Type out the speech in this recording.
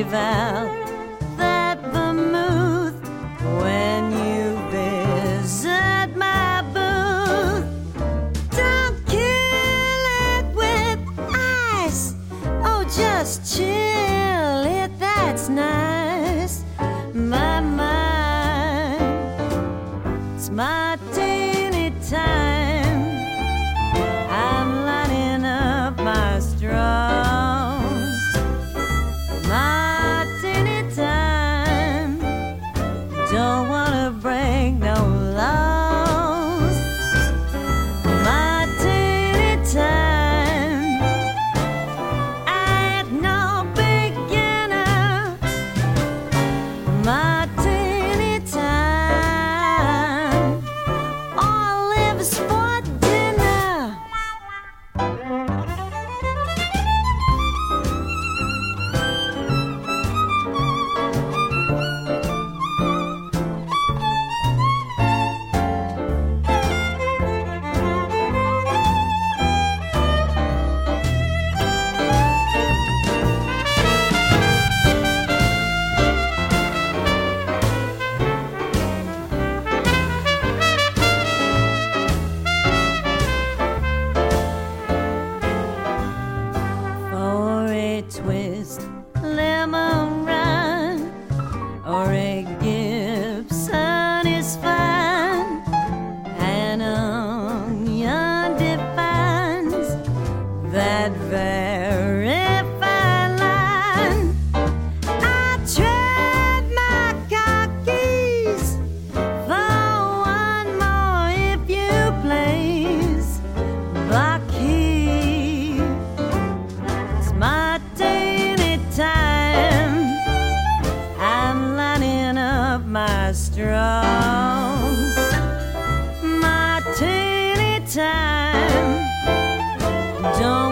leave out that vermouth when you visit my booth. Don't kill it with ice, oh just chill it, that's nice. My mind, it's martini time. I'm lining up my straws. Martini time. Don't wanna break no laws. Martini time. I ain't no beginner. Martini time. All lives for dinner. For a twist, lemon run, or a Gibson is fine. An onion defines that very fine line. I trade my car keys for one more, if you please. Blockheed. It's martini time. I'm lining up my straws. Martini time. Don't